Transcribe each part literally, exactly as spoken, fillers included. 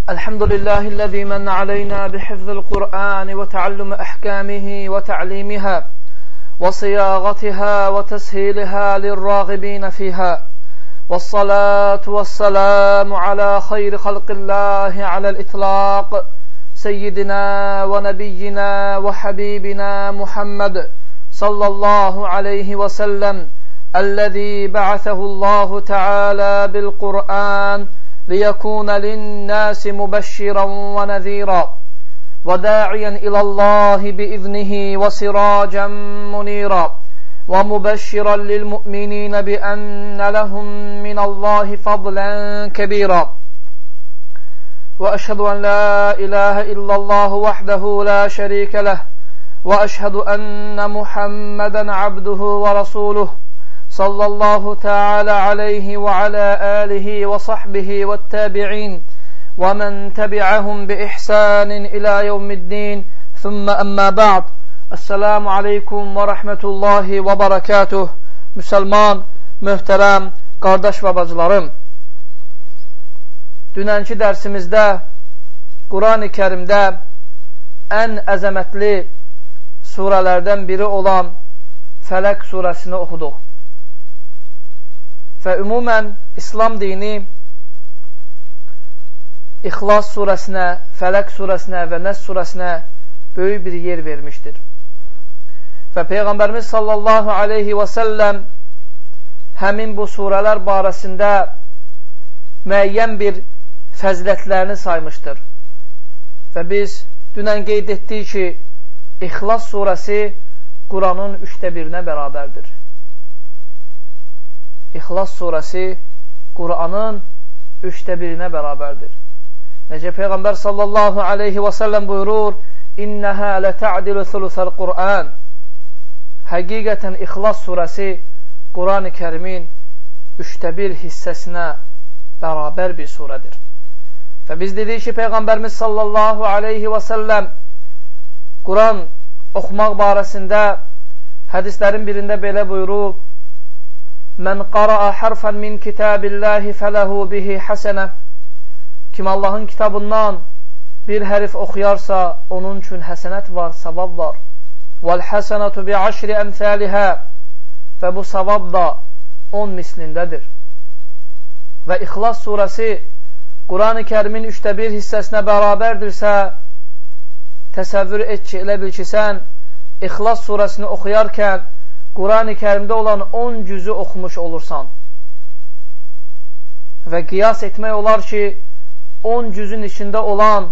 الحمد لله الذي من علينا بحفظ القرآن وتعلم أحكامه وتعليمها وصياغتها وتسهيلها للراغبين فيها، والصلاة والسلام على خير خلق الله على الإطلاق سيدنا ونبينا وحبيبنا محمد صلى الله عليه وسلم الذي بعثه الله تعالى بالقرآن ليكون للناس مبشرا ونذيرا وداعيا إلى الله بإذنه وسراجا منيرا ومبشرا للمؤمنين بأن لهم من الله فضلا كبيرا. وأشهد أن لا إله إلا الله وحده لا شريك له، وأشهد أن محمدا عبده ورسوله صلى الله تعالى عليه وعلى آله وصحبه والتابعين ومن تبعهم بإحسان إلى يوم الدين. ثم أما بعد. Esselamu aleykum və rəhmətullahi və barakatuh. Müsəlman, möhtərəm, qardaş və bacılarım. Dünənki dərsimizdə Quran-ı Kərimdə ən əzəmətli surələrdən biri olan Fələq surəsini oxuduq. Və ümumən İslam dini İxlas surəsinə, Fələq surəsinə və Nəs surəsinə böyük bir yer vermişdir. Və Peyğəmbərimiz sallallahu aleyhi və səlləm həmin bu surələr barəsində müəyyən bir fəzilətlərini saymışdır. Və biz dünən qeyd etdik ki, İxlas surəsi Quranın üçdə birinə bərabərdir. İxlas surəsi Quranın üçdə birinə bərabərdir. Necə Peyğəmbər sallallahu aleyhi və səlləm buyurur, İnnəhə lətə'dilu thuluthəl Qur'an. Həqiqətən İxlas surəsi Quran-ı Kərimin üçdə bir hissəsinə bərabər bir surədir. Və biz dedik ki, Peyğəmbərimiz sallallahu aleyhi və səlləm Quran oxumaq barəsində hədislərin birində belə buyurub, Mən qara'a hərfən min kitabillahi fələhu bihi həsənə. Kim Allahın kitabından bir hərif oxuyarsa, onun üçün həsənət var, savab var. Vəl-həsənətu bi'aşri əmthəlihə. Və bu savab da on mislindədir. Və İxlas surəsi Quran-ı Kərimin üçdə bir hissəsinə bərabərdirsə, təsəvvür et ki, elə bil ki, sən İxlas surəsini oxuyarkən Quran-ı Kərimdə olan on cüzü oxumuş olursan. Və qiyas etmək olar ki, on cüzün içində olan,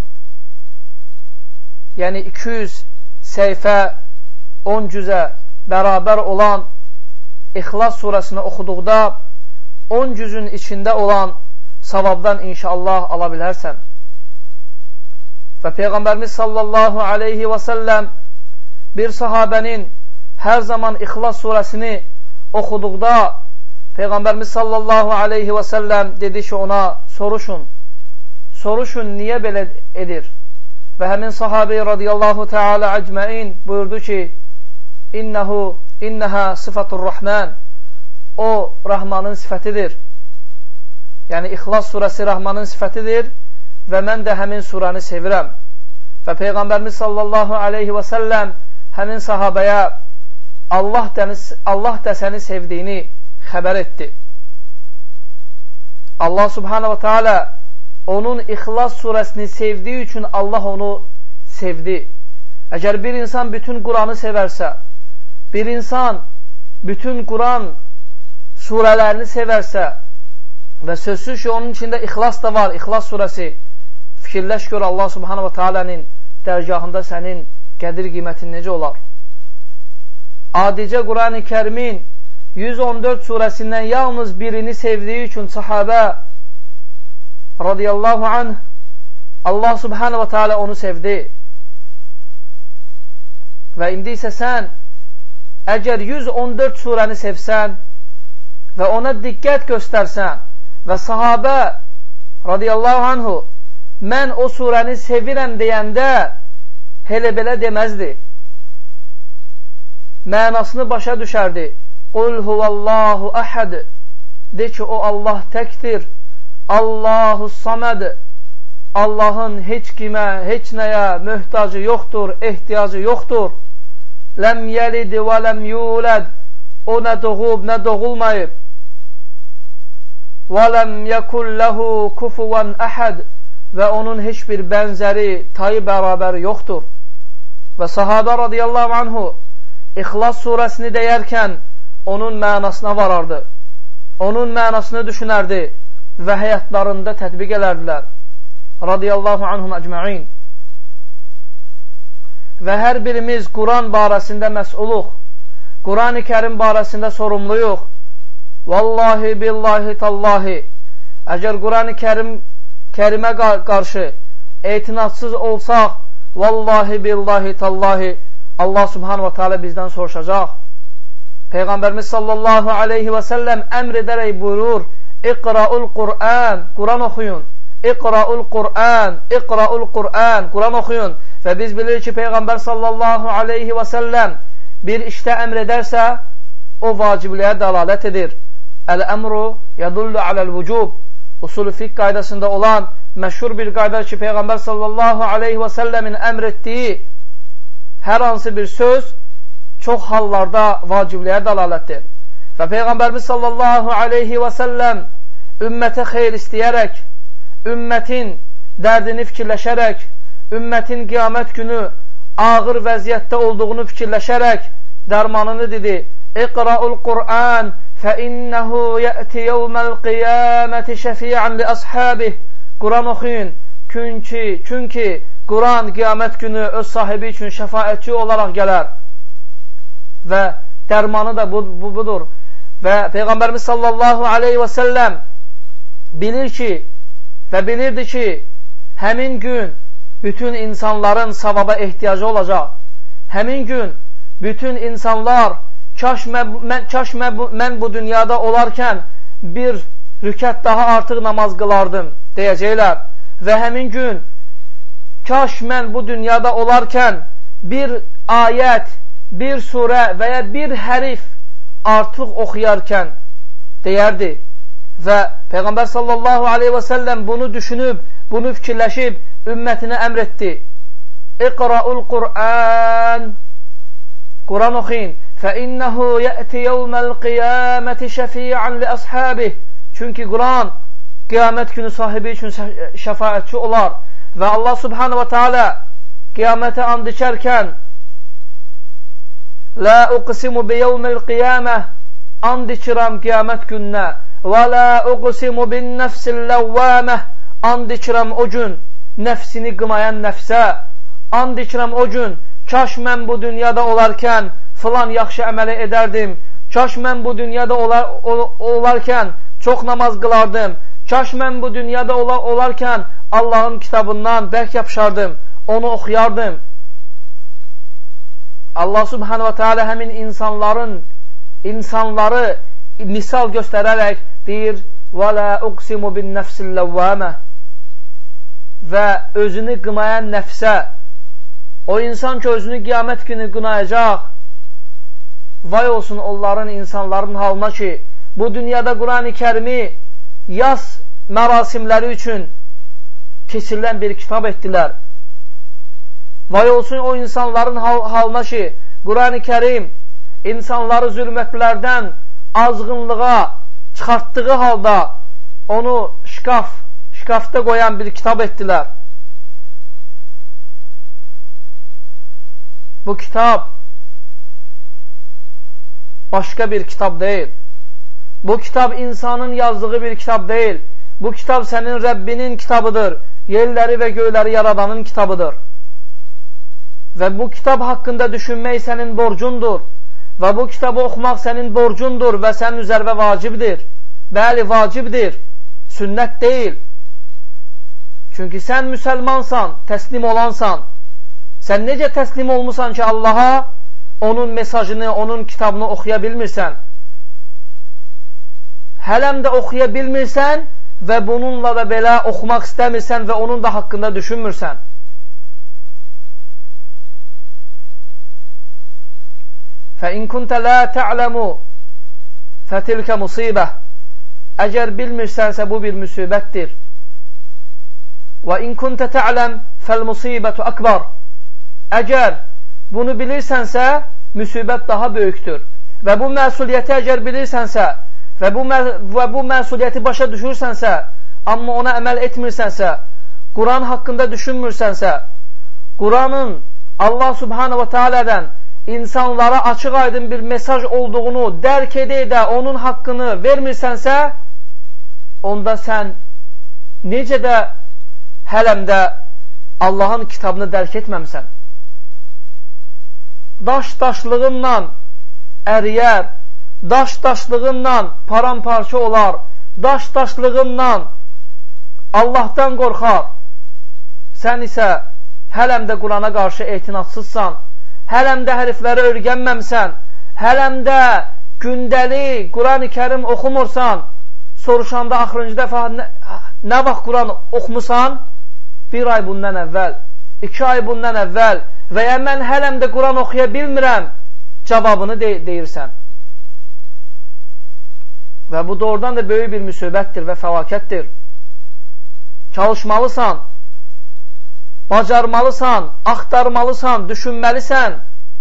yəni iki yüz səhifə on cüzə bərabər olan İxlas surəsini oxuduqda on cüzün içində olan savabdan inşallah ala bilərsən. Və Peyğəmbərimiz sallallahu aleyhi və səlləm bir sahabənin hər zaman İxlas surəsini oxuduqda Peyğəmbərimiz sallallahu aleyhi və səlləm dedi ki, ona soruşun, soruşun niyə belə edir? Və həmin sahabi radiyallahu teala əcməin buyurdu ki, İnnəhu, innəhə sıfatur Rahman. O, Rahmanın sifətidir. Yəni, İxlas surəsi Rahmanın sifətidir və mən də həmin surəni sevirəm. Və Peyğəmbərimiz sallallahu aleyhi və səlləm həmin sahabəyə Allah da səni sevdiyini xəbər etdi. Allah subhanahu wa ta'ala onun İxlas surəsini sevdiyi üçün Allah onu sevdi. Əgər bir insan bütün Quranı sevərsə, bir insan bütün Quran surələrini sevərsə və sözsüz ki, onun içində İxlas da var, İxlas surəsi, fikirləş gör Allah subhanahu wa ta'ala'nın dərgahında sənin qədir qiymətin necə olar? Adicə Quran-ı Kərimin yüz on dörd surəsindən yalnız birini sevdiyi üçün sahabə radiyallahu anh Allah subhanahu wa ta'ala onu sevdi. Və indi isə sən əgər yüz on dörd surəni sevsən və ona diqqət göstərsən və sahabə radiyallahu anhu mən o surəni sevirəm deyəndə elə belə deməzdi. Mənasını başa düşərdi. Qul huvallahu əhəd. De ki, o Allah təkdir. Allahu saməd. Allahın heç kimə, heç nəyə möhtacı yoxdur, ehtiyacı yoxdur. Ləm yəlid və ləm yuləd. O nə doğub, nə doğulmayıb. Və ləm yəkun ləhu kufuvan əhəd. Və onun heç bir bənzəri, tayı bərabəri yoxdur. Və sahabə radiyallahu anhu İxlas surəsini deyərkən onun mənasına varardı. Onun mənasını düşünərdi və həyatlarında tətbiq edərdilər. Radiyallahu anhum əcməin. Və hər birimiz Quran barəsində məs'uluq. Quran-ı Kərim barəsində sorumluyuq. Vallahi billahi tallahi. Əgər Quran-ı Kərim Kərimə qarşı etinadsız olsaq, vallahi billahi tallahi Allah subhanahu wa ta'ala bizdən soruşacaq. Peyğəmbərimiz sallallahu aleyhi və səlləm əmr edərək buyurur, İqra'ul Qur'an, Quran oxuyun. İqra'ul Qur'an, İqra'ul Qur'an, Quran oxuyun. Və biz bilirik ki, Peyğəmbər sallallahu aleyhi və səlləm bir işdə əmr edərsə, o vacibliyə dəlalət edir. Əl-əmru yadullu aləl-vücub. Usul-u fiqh qaydasında olan məşhur bir qaydadır ki, Peyğəmbər sallallahu aleyhi və səlləmin əmr etdiyi hər hansı bir söz çox hallarda vacibliyə dəlalətdir. Və Peyğəmbərimiz sallallahu aleyhi və səlləm ümmətə xeyr istəyərək, ümmətin dərdini fikirləşərək, ümmətin qiyamət günü ağır vəziyyətdə olduğunu fikirləşərək dərmanını dedi. İqra'ul Qur'an fəinnəhu yəti yevməl qiyaməti şəfi'an li əshabih. Quran oxuyun, çünki, çünki Quran qiyamət günü öz sahibi üçün şəfaətçi olaraq gələr. Və dərmanı da bu, bu, budur. Və Peyğəmbərimiz sallallahu aleyhi və səlləm bilir ki və bilirdi ki, həmin gün bütün insanların savaba ehtiyacı olacaq. Həmin gün bütün insanlar kaş, mən, mən, kaş mən, mən bu dünyada olarkən bir rükət daha artıq namaz qılardım deyəcəklər. Və həmin gün kaş mən bu dünyada olarkən bir ayət, bir surə və ya bir hərif artıq oxuyarkən deyərdi. Və Peyğəmbər sallallahu aleyhi və səlləm bunu düşünüb, bunu fikirləşib ümmətinə əmr etdi. İqra'ul Qur'an, Quran oxuyun. Fəinnəhu yəti yevməl qiyaməti şəfi'an li əshabih. Çünki Quran qiyamət günü sahibi üçün şəfaətçi olar. Və Allah subhanahu wa ta'ala qiyamətə and içərkən La uqsimu bi yevmil qiyamə, and içirəm qiyamət gününə. Və la uqsimu bin nəfsil ləvvəmə, and içirəm o gün nəfsini qımayan nəfsə. And içirəm o gün, kaş mən bu dünyada olarkən filan yaxşı əməli edərdim. Kaş mən bu dünyada olar, ol, olarkən çox namaz qılardım. Kaş mən bu dünyada olar, olarkən Allahın kitabından bərk yapışardım, onu oxuyardım. Allah subhanahu wa ta'ala həmin insanların, insanları misal göstərərək deyir, وَلَا أُقْسِمُ بِالنَّفْسِ اللَّوَّامَةِ. Və özünü qınayan nəfsə, o insan ki özünü qiyamət günü qınayacaq, vay olsun onların, insanların halına ki, bu dünyada Quran-ı Kərimi yaz mərasimləri üçün keçirilən bir kitab etdilər. Vay olsun o insanların hal halına ki, Quran-ı Kərim insanları zülmətlərdən azğınlığa çıxartdığı halda onu şkaf, şkafda qoyan bir kitab etdilər. Bu kitab başqa bir kitab deyil. Bu kitab insanın yazdığı bir kitab deyil. Bu kitab sənin Rəbbinin kitabıdır. Yerləri və göyləri yaradanın kitabıdır. Və bu kitab haqqında düşünmək sənin borcundur. Və bu kitabı oxumaq sənin borcundur və sənin üzərində vacibdir. Bəli, vacibdir. Sünnət deyil. Çünki sən müsəlmansan, təslim olansan. Sən necə təslim olmusan ki, Allaha onun mesajını, onun kitabını oxuya bilmirsən? Hələm də oxuya bilmirsən və bununla da belə oxumaq istəmirsən və onun da haqqında düşünmürsən. فَاِنْ كُنْتَ لَا تَعْلَمُ فَتِلْكَ مُصِيبَةً. Əgər bilmirsənsə bu bir müsibətdir. Və in kunta ta'lam fəl-musibatu akbar. Əgər bunu bilirsənsə, müsibət daha böyükdür. Və bu məsuliyyəti əgər bilirsənsə və bu, və bu məsuliyyəti başa düşürsənsə, amma ona əməl etmirsənsə, Quran haqqında düşünmürsənsə, Quranın Allah subhanahu wa ta'alədən insanlara açıq aydın bir mesaj olduğunu dərk edə-edə onun haqqını vermirsənsə, onda sən necə də hələmdə Allahın kitabını dərk etməmsən. Daş-daşlığından əriyər, daş-daşlığından paramparça olar, daş-daşlığından Allahdan qorxar. Sən isə hələm də Qurana qarşı etinadsızsan, hələm də hərfləri öyrənməmsən, hələm də gündəlik Quran-ı Kərim oxumursan, soruşanda axırıncı dəfə nə, nə vaxt Quran oxumusan? Bir ay bundan əvvəl, iki ay bundan əvvəl və ya mən hələm də Quran oxuya bilmirəm cavabını de deyirsən. Və bu doğrudan da böyük bir müsibətdir və fəlakətdir. Çalışmalısan, bacarmalısan, axtarmalısan, düşünməlisən.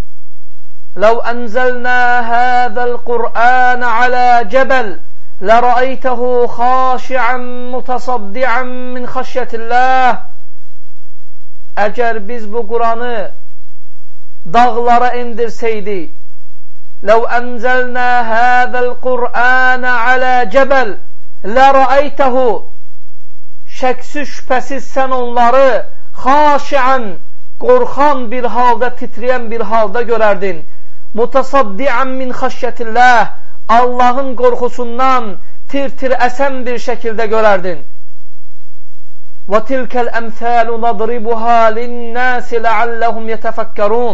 لو أنزلنا هذا القرآن على جبل لرأيته خاشعا متصدعا من خشية الله. Əgər biz bu Quranı dağlara indirsəydi, لو أنزلنا هذا القرآن على جبل لرأيته, şəksiz şübhəsiz sən onları xaşian, qorxan bir halda, titrəyən bir halda görərdin. Mutasaddian min xəşyətillah, Allahın qorxusundan tir-tir əsən bir şəkildə görərdin. Və tilkəl əmthəlu nadribuha linnəsi ləalləhum yetəfəkkərun.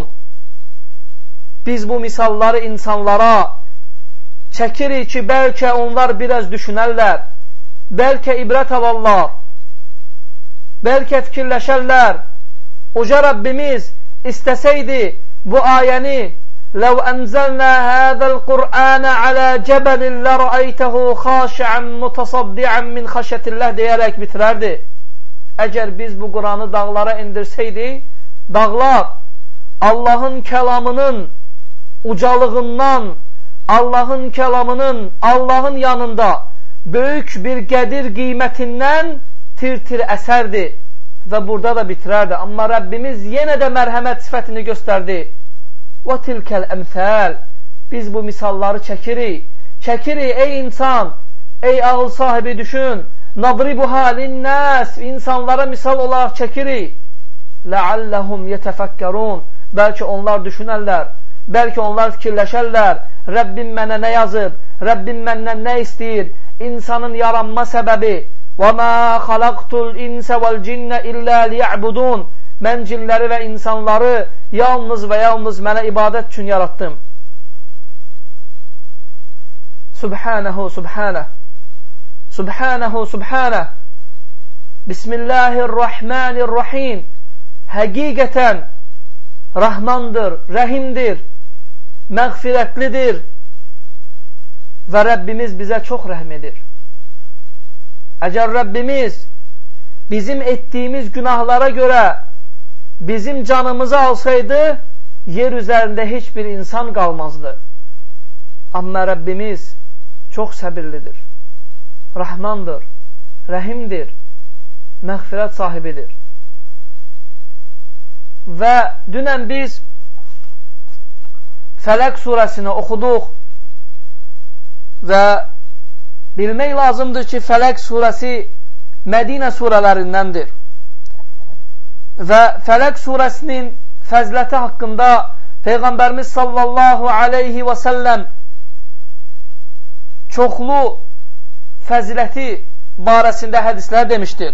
Biz bu misalları insanlara çəkirik ki, bəlkə onlar biraz düşünərlər, bəlkə ibrət alarlar, bəlkə fikirləşərlər. Uca Rabbimiz istəsəydi bu ayəni لو أنزلنا هذا القرآن على جبل لرأيته خاشعا متصدعا من خشية الله deyərək bitirərdi. Əgər biz bu Quranı dağlara indirsəydi, dağlar Allahın kəlamının ucalığından, Allahın kəlamının Allahın yanında böyük bir qədir qiymətindən tir-tir əsərdi və burada da bitirərdi. Amma Rəbbimiz yenə də mərhəmət sifətini göstərdi. Və tilkəl əmthəl, biz bu misalları çəkirik, çəkirik ey insan, ey ağıl sahibi düşün, nadribuha linnəs, insanlara misal olaraq çəkirik, ləalləhum yetəfəkkərun, bəlkə onlar düşünərlər, bəlkə onlar fikirləşərlər, Rəbbim mənə nə yazıb, Rəbbim məndən nə istəyir, insanın yaranma səbəbi, və mə xalaqtul insə vəl cinnə illə liyəbudun, mən cinləri və insanları yalnız və yalnız mənə ibadət üçün yaratdım. Subhanahu, subhanah, subhanahu, subhanah, Bismillahirrahmanirrahim. Həqiqətən Rahmandır, Rəhimdir, məğfirətlidir və Rəbbimiz bizə çox rəhm edir. Əgər Rəbbimiz bizim etdiyimiz günahlara görə bizim canımızı alsaydı, yer üzərində heç bir insan qalmazdı. Amma Rəbbimiz çox səbirlidir, Rahmandır, Rəhimdir, məğfirət sahibidir. Və dünən biz Fələq surəsini oxuduq və bilmək lazımdır ki, Fələq surəsi Mədinə surələrindəndir. Və Fələq surəsinin fəziləti haqqında Peyğəmbərimiz sallallahu aleyhi və səlləm çoxlu fəziləti barəsində hədislər demişdir.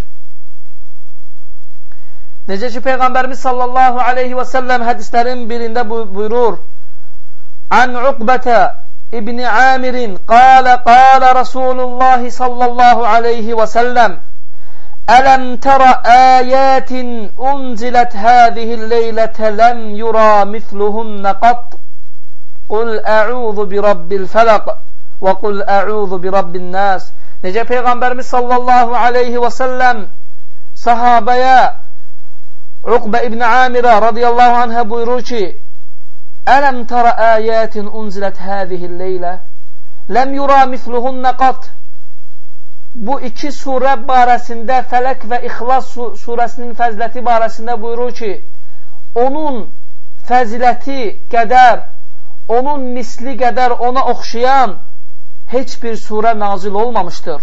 Necə ki, Peyğəmbərimiz sallallahu aleyhi və səlləm hədislərin birində buyurur: An Uqbətə İbni Amirin qalə qalə Rasulullah sallallahu aleyhi və səlləm Ələm tərə əyətin unzilət həzihil leylətə ləm yura mithluhunnə qat Qul ə'udhu bi rabbil fələq və qul ə'udhu bi rabbin nas. Necə Peyğəmbərimiz sallallahu aleyhi və səlləm sahabəyə Uqbə ibn Amirə radiyallahu anhə buyurur ki, Ələm tara əyətin unzilət həzihil leylə ləm yura misluhunnə qat. Bu iki surə barəsində, Fələq və İxlas surəsinin fəziləti barəsində buyurur ki, onun fəziləti qədər, onun misli qədər ona oxşayan heç bir surə nazil olmamışdır.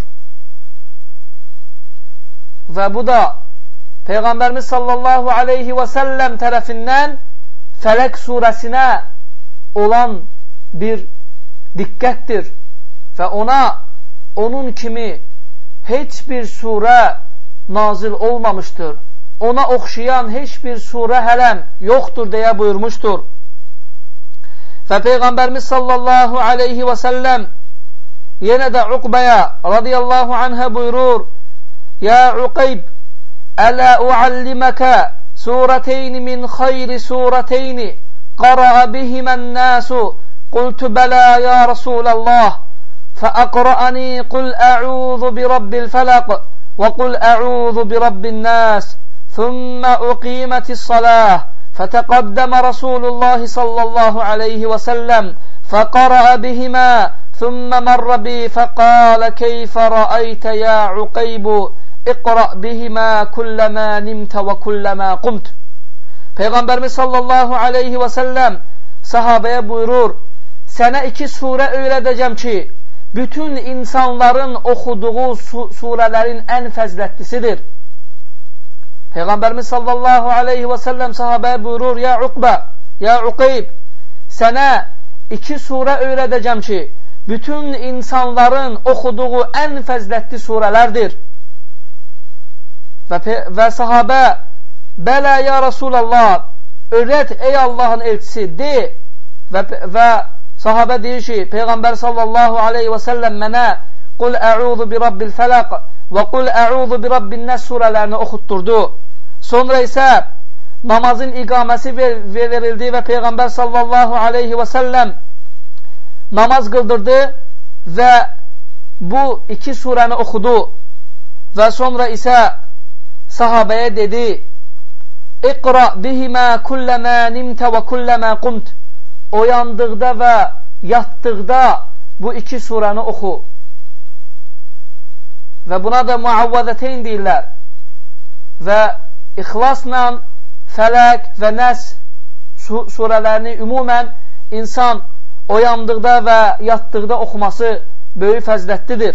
Və bu da Peyğəmbərimiz sallallahu aleyhi və səlləm tərəfindən Fələq surəsinə olan bir diqqətdir və ona onun kimi heç bir surə nazil olmamışdır. Ona oxşayan heç bir surə hələm yoxdur deyə buyurmuşdur. Və Peyğəmbərimiz sallallahu aleyhi və səlləm yenə də Uqbəyə radiyallahu anhə buyurur, Ya Uqeyb, ələ ualliməkə surəteyni min xayri surəteyni qara'a bihimən nəsu qultu bələ ya Rasulallah fəəqra'ani qul ə'udhu bi rabbil fələq və qul ə'udhu bi rabbin nəs ثم أقيمت الصلاة فتقدم رسول الله صلى الله عليه وسلم فقرأ بهما ثم مر بي فقال كيف رأيت يا عقيب اقرأ بهما كلما نمت وكلما قمت. Peyğəmbərimiz sallallahu aleyhi və səlləm sahabəyə buyurur, sənə iki surə öyrədəcəm ki, bütün insanların oxuduğu su surələrin ən fəzilətlisidir. Peyğəmbərimiz sallallahu aleyhi və səlləm sahabəyə buyurur, ya Uqbə, ya Uqeyb, sənə iki surə öyrədəcəm ki, bütün insanların oxuduğu ən fəzilətli surələrdir. Və, və sahabə, bələ ya Rasulallah, öyrət ey Allahın elçisi, de. Və, və sahabə deyir ki, Peyğəmbər sallallahu aleyhi və səlləm mənə qul ə'udhu bi rabbil fələq və qul ə'udhu bi rabbin nəs surələrini oxutturdu. Sonra isə namazın iqaməsi ver verildi və Peyğəmbər sallallahu aleyhi və səlləm namaz qıldırdı və bu iki surəni oxudu və sonra isə sahabəyə dedi, İqra bihimə kulləmə nimtə və kulləmə qumt. Oyandıqda və yatdıqda bu iki surəni oxu. Və buna da muavvəzəteyn deyirlər. Və İxlasla Fələq və Nəs surələrini ümumən insan oyandıqda və yatdıqda oxuması böyük fəzilətlidir.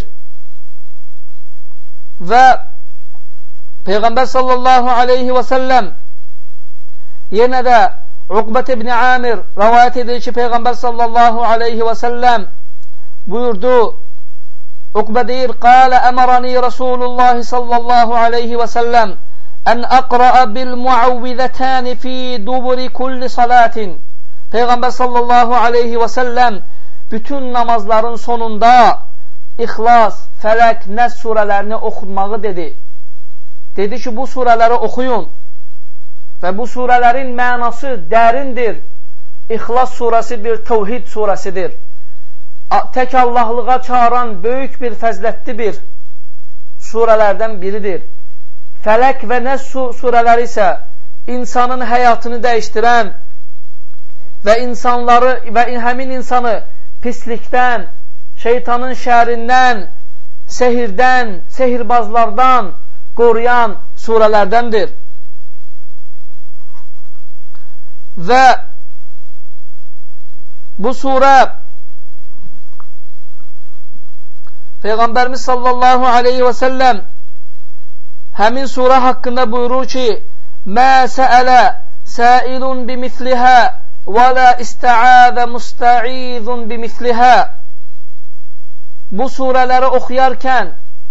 Və Peyğəmbər sallallahu aleyhi və səlləm yenə də Uqbət ibn Amir rəvayət edir ki, Peyğəmbər sallallahu aleyhi və səlləm buyurdu, Uqbə deyir, Qalə əmərəni Rasulullah sallallahu aleyhi və səlləm ən əqra'a bil muavvizətəni fi duburi kulli salatin. Peyğəmbər sallallahu aleyhi və səlləm bütün namazların sonunda İxlas, Fələq, Nəs surələrini oxunmağı dedi. Dedi ki, bu surələri oxuyun və bu surələrin mənası dərindir. İxlas surəsi bir təvhid surəsidir. Tək Allahlığa çağıran böyük bir fəzilətli bir surələrdən biridir. Fələq və Nəs surələri isə insanın həyatını dəyişdirən və insanları və həmin insanı pislikdən, şeytanın şərindən, sehirdən, sehirbazlardan qoruyan surələrdəndir. Və bu surə Peyğəmbərimiz sallallahu aleyhi və səlləm həmin surə haqqında buyurur ki, Mə səələ səilun bimithliha və la istəəzə müstəizun bimithliha. Bu surələri oxuyarkən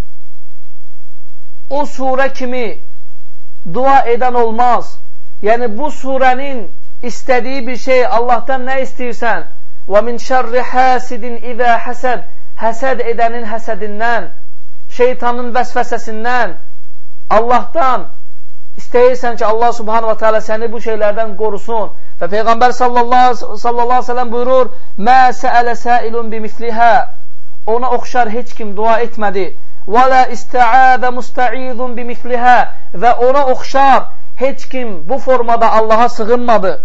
o surə kimi dua edən olmaz. Yəni bu surənin istədiyi bir şey, Allahdan nə istəyirsən? Və min şərri həsidin izə həsəd, həsəd edənin həsədindən, şeytanın vəsvəsəsindən, Allahdan istəyirsən ki, Allah subhanahu wa ta'ala səni bu şeylərdən qorusun. Və Peyğəmbər sallallahu aleyhi ve sellem buyurur, Mə səələ səilun bimithliha. Ona oxşar heç kim dua etmədi. və lə istəədə müstəizun bimithliha və ona oxşar heç kim bu formada Allaha sığınmadı.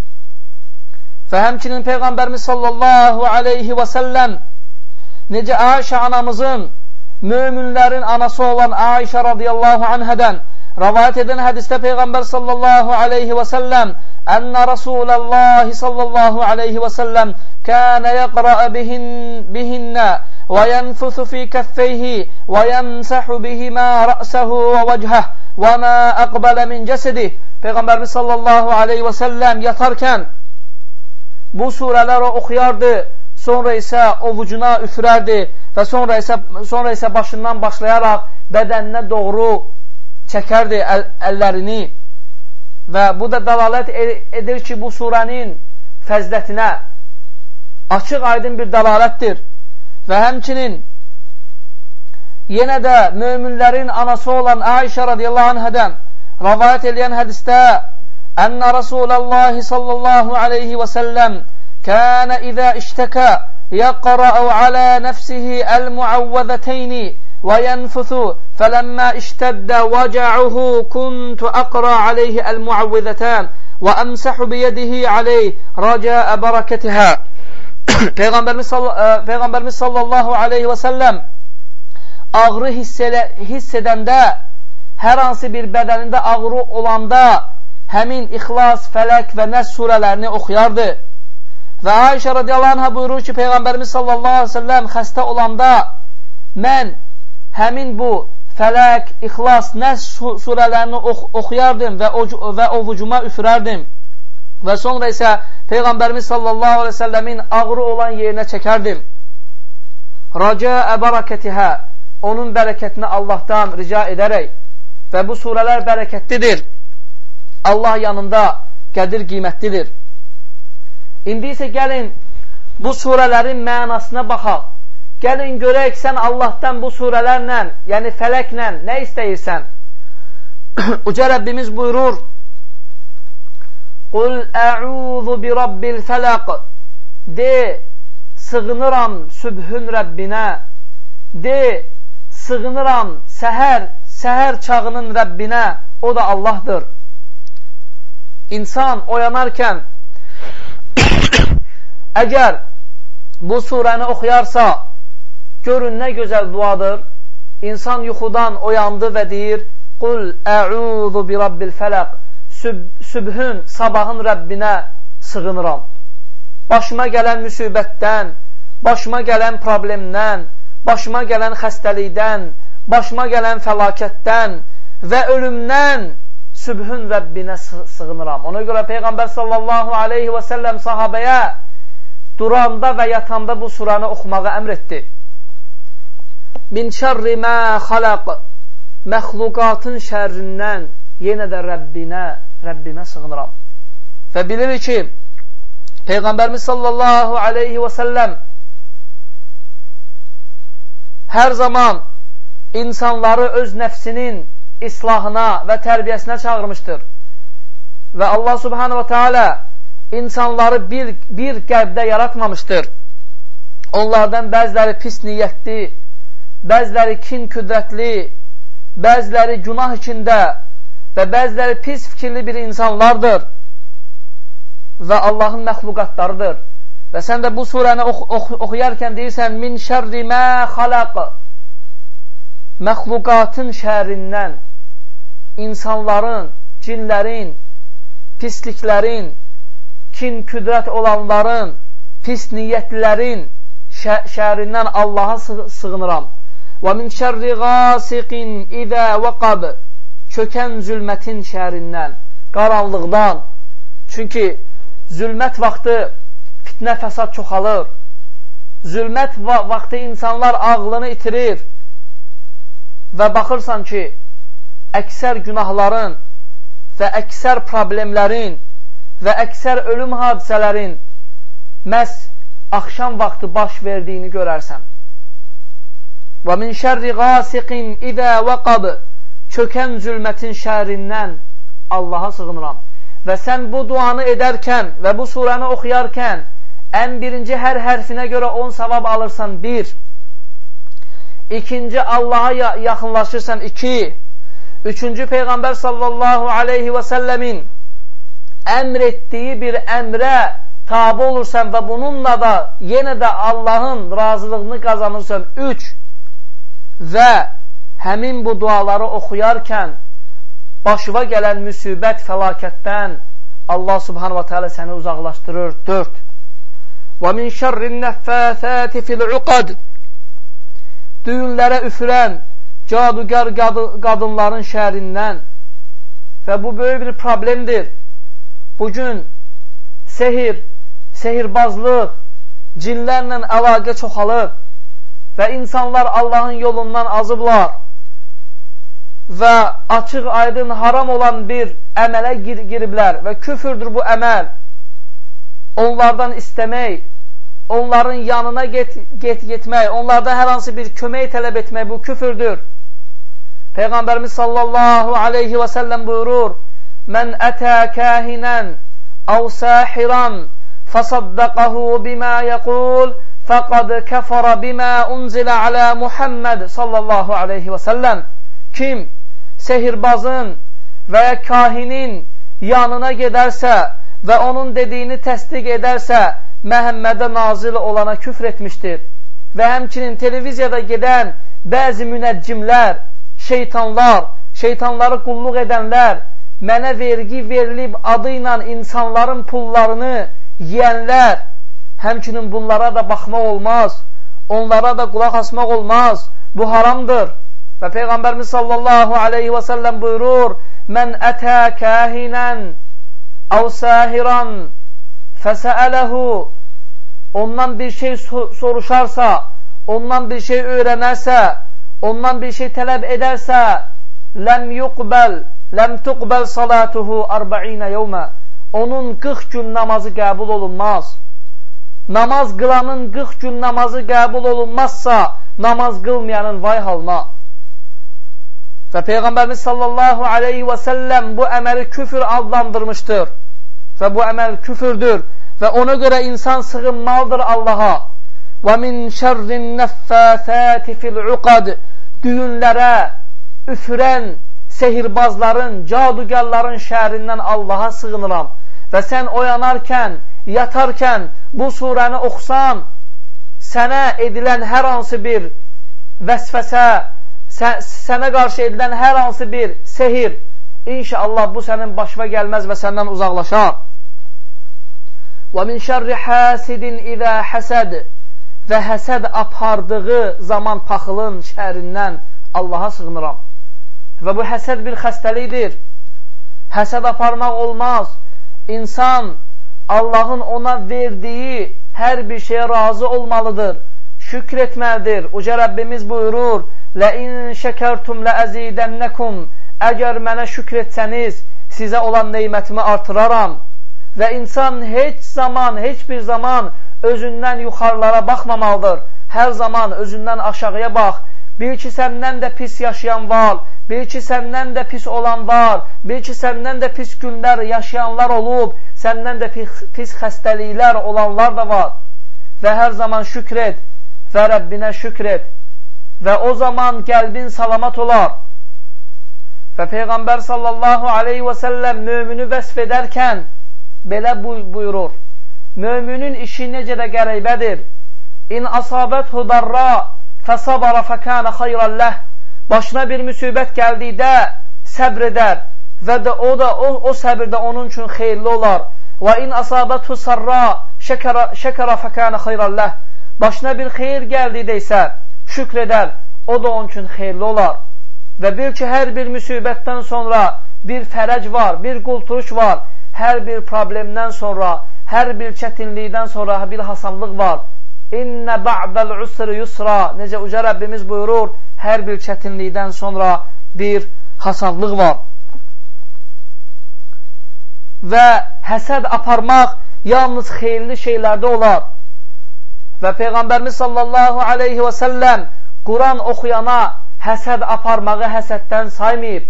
Və həmçinin Peyğəmbərimiz sallallahu aleyhi və səlləm necə Ayşə anamızın möminlərin anası olan Ayşə radiyallahu anhədən rəvayət edən hədisdə Peyğəmbər sallallahu aleyhi və səlləm ənnə Rasuləllahi sallallahu aleyhi və səlləm kənə yəqrəə bihinnə və yənfusu fi kəffeyhi və yəmsəhu bihimə rəsəhu və vəchəh və mə əqbələ min cəsədih. Peyğəmbərimiz sallallahu aleyhi və səlləm yatarkən bu surələri oxuyardı, sonra isə ovucuna üfürərdi və sonra isə, sonra isə başından başlayaraq bədəninə doğru çəkərdi əl, əllərini və bu da dəlalət edir ki, bu surənin fəzlətinə açıq aydın bir dəlalətdir və həmçinin yenə də möminlərin anası olan Ayşə radiyallahu anhədən rəvayət edən hədisdə ənnə Rasuləllahi sallallahu aleyhi və səlləm kənə izə iştəkə yəqrəu alə nəfsihi əl-muavvəzəteyni və yənfusu fələmmə iştəddə vəcəuhu kuntu əqrə aleyhi əl-muavvəzətən və əmsəhu biyədihi aleyh rəcəə bərəkətihə. Peyğəmbərimiz, Peyğəmbərimiz sallallahu aleyhi və səlləm ağrı hiss edəndə, hər hansı bir bədənində ağrı olanda həmin İxlas, Fələq və Nəs surələrini oxuyardı. Və Ayşə radiyallahu anhə buyurur ki, Peyğəmbərimiz sallallahu aleyhi və səlləm xəstə olanda mən həmin bu Fələq, İxlas, Nəs surələrini ox oxuyardım və, və ovucuma üfürərdim. Və sonra isə Peyğəmbərimiz sallallahu aleyhi və səlləmin ağrı olan yerinə çəkərdim. Rəcəə bərəkətihə, onun bərəkətini Allahdan rica edərək və bu surələr bərəkətlidir. Allah yanında qədir qiymətlidir. İndi isə gəlin bu surələrin mənasına baxaq. Gəlin görək sən Allahdan bu surələrlə, yəni fələklə nə istəyirsən? Uca Rəbbimiz buyurur: Qul ə'udhu bi rabbil fələq. De, sığınıram sübhün Rəbbinə. De, sığınıram səhər, səhər çağının Rəbbinə. O da Allahdır. İnsan oyanarkən əgər bu surəni oxuyarsa, görün nə gözəl duadır. İnsan yuxudan oyandı və deyir: Qul ə'udhu bi rabbil fələq. Süb sübhün, sabahın Rəbbinə sığınıram. Başıma gələn müsibətdən, başıma gələn problemdən, başıma gələn xəstəlikdən, başıma gələn fəlakətdən və ölümdən sübhün Rəbbinə sığınıram. Ona görə Peyğəmbər sallallahu aleyhi və səlləm sahabəyə duranda və yatanda bu suranı oxumağı əmr etdi. Min şərri mə xaləq, məxluqatın şərrindən yenə də Rəbbinə, Rəbbimə sığınıram. Və bilirik ki, Peyğəmbərimiz sallallahu aleyhi və səlləm hər zaman insanları öz nəfsinin islahına və tərbiyəsinə çağırmışdır. Və Allah subhanahu wa ta'ala insanları bir, bir qəlbdə yaratmamışdır. Onlardan bəziləri pis niyyətli, bəziləri kin küdrətli, bəziləri günah içində və bəziləri pis fikirli bir insanlardır və Allahın məxluqatlarıdır. Və sən də bu surəni ox ox oxuyarkən deyirsən: Min şərri mə xaləq, məxluqatın şərrindən, insanların, cinlərin, pisliklərin, kin küdrət olanların, pis niyyətlilərin şərrindən Allaha sığınıram. Və min şərri qasiqin izə vəqab, çökən zülmətin şərindən, qaranlıqdan. Çünki zülmət vaxtı fitnə fəsad çoxalır. Zülmət va vaxtı insanlar ağlını itirir və baxırsan ki, əksər günahların və əksər problemlərin və əksər ölüm hadisələrin məhz axşam vaxtı baş verdiyini görərsən. Və min şərri qasiqin izə vəqab, çökən zülmətin şərindən Allaha sığınıram. Və sən bu duanı edərkən və bu surəni oxuyarkən ən birinci hər hərfinə görə on savab alırsan, bir. İkinci, Allaha yaxınlaşırsan. İki, üçüncü, Peyğəmbər sallallahu aleyhi və səlləmin əmr etdiyi bir əmrə tabi olursan və bununla da yenə də Allahın razılığını qazanırsan. Üç, və həmin bu duaları oxuyarkən başıva gələn müsibət, fəlakətdən Allah subhanahu wa ta'ala səni uzaqlaşdırır. Dörd, və min şərrin nəffəthəti fil-uqad, düyünlərə üfürən cadugar qadınların şərindən. Və bu böyük bir problemdir. Bugün sehir, sehirbazlıq, cinlərlə əlaqə çoxalıb və insanlar Allahın yolundan azıblar və açıq, aydın, haram olan bir əmələ gir giriblər və küfürdür bu əməl. Onlardan istəmək, onların yanına get, get getmək, onlardan hər hansı bir kömək tələb etmək bu küfürdür. Peyğəmbərimiz sallallahu aleyhi və səlləm buyurur: "Mən ətə kəhinən əv sahiran fəsaddaqahu bimə yəqul fəqad kəfərə bimə unzilə alə Muhammed sallallahu aleyhi və səlləm." Kim sehirbazın və ya kahinin yanına gedərsə və onun dediyini təsdiq edərsə, Məhəmmədə nazil olana küfr etmişdir. Və həmçinin televiziyada gedən bəzi münəccimlər, şeytanlar, şeytanları qulluq edənlər, mənə vergi verilib adı ilə insanların pullarını yiyənlər, həmçinin bunlara da baxmaq olmaz, onlara da qulaq asmaq olmaz, bu haramdır. Və Peyğəmbərimiz sallallahu aleyhi və səlləm buyurur: "Mən ətə kəhinən əv sahiran fəsəələhu", ondan bir şey soruşarsa, ondan bir şey öyrənərsə, ondan bir şey tələb edərsə, ləm yuqbəl, ləm tuqbəl salatuhu arba'ina yevmə, onun qırx gün namazı qəbul olunmaz. Namaz qılanın qırx gün namazı qəbul olunmazsa, namaz qılmayanın vay halına. Və Peyğəmbərimiz sallallahu aleyhi və səlləm bu əməli küfür adlandırmışdır. Və bu əməl küfürdür. Və ona görə insan sığınmalıdır Allaha. Və min şərrin nəffəthəti fil-uqad, düyünlərə üfürən sehirbazların, cadugarların şərindən Allaha sığınıram. Və sən oyanarkən, yatarkən bu surəni oxusan, sənə edilən hər hansı bir vəsvəsə, sənə qarşı edilən hər hansı bir sehir, İnşallah bu sənin başına gəlməz və səndən uzaqlaşar. Və min şərri həsidin izə həsəd, və həsəd apardığı zaman paxılın şərindən Allaha sığınıram. Və bu həsəd bir xəstəlikdir. Həsəd aparmaq olmaz. İnsan Allahın ona verdiyi hər bir şeyə razı olmalıdır, şükr etməlidir. Uca Rəbbimiz buyurur: "Ləin şəkərtum ləəzidənnəkum", əgər mənə şükr etsəniz, sizə olan neymətimi artıraram. Və insan heç zaman, heç bir zaman özündən yuxarılara baxmamalıdır. Hər zaman özündən aşağıya bax. Bil ki, səndən də pis yaşayan var, bil ki, səndən də pis olan var, bil ki, səndən də pis günlər yaşayanlar olub, səndən də pis, pis xəstəliklər olanlar da var. Və hər zaman şükr et və Rəbbinə şükr et. Və o zaman qəlbin salamat olar. Və Peyğəmbər sallallahu aleyhi və səlləm mömini vəsf edərkən belə buyurur: möminin işi necə də qəribədir. İn asabəthu darra fəsabara fəkənə xayrəlləh, başına bir müsibət gəldikdə səbr edər və də o da o, o səbirdə onun üçün xeyirli olar. Və in asabəthu sarra şəkərə fəkənə xayrəlləh, başına bir xeyir gəldikdə isə şükr edər, o da onun üçün xeyirli olar. Və bil ki, hər bir müsibətdən sonra bir fərəc var, bir qulturuş var. Hər bir problemdən sonra, hər bir çətinlikdən sonra bir hasanlıq var. İnnə ba'dəl usri yusra, necə Uca Rəbbimiz buyurur, hər bir çətinlikdən sonra bir hasanlıq var. Və həsəd aparmaq yalnız xeyirli şeylərdə olar. Və Peyğəmbərimiz sallallahu aleyhi və səlləm Quran oxuyana həsəd aparmağı həsəddən saymayıb.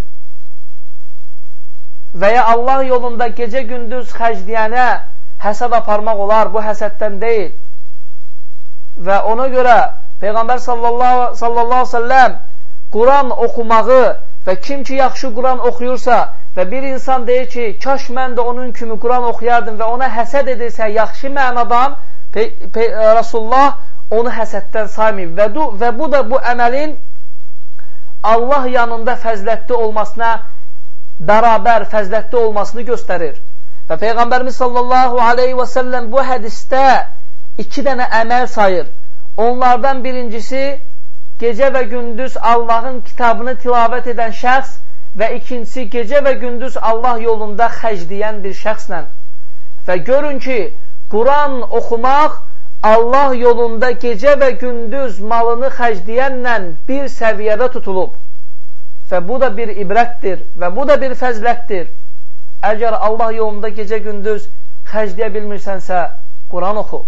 Və ya Allah yolunda gecə gündüz xərcləyənə həsəd aparmaq olar, bu həsəddən deyil. Və ona görə Peyğəmbər sallallahu, sallallahu aleyhi ve sellem Quran oxumağı və kim ki yaxşı Quran oxuyursa və bir insan deyir ki, kaş mən də onun kimi Quran oxuyardım və ona həsəd edirsə yaxşı mənadan, Rasulullah onu həsəddən saymayıb və, və bu da bu əməlin Allah yanında fəzlətli olmasına bərabər fəzlətli olmasını göstərir. Və Peyğəmbərimiz sallallahu aleyhi və səlləm bu hədisdə iki dənə əməl sayır. Onlardan birincisi gecə və gündüz Allahın kitabını tilavət edən şəxs və ikincisi gecə və gündüz Allah yolunda xərcləyən bir şəxslə. Və görün ki, Quran oxumaq Allah yolunda gecə və gündüz malını xərcləyənlə bir səviyyədə tutulub. Və bu da bir ibrətdir və bu da bir fəzlətdir. Əgər Allah yolunda gecə gündüz xərcləyə bilmirsənsə, Quran oxu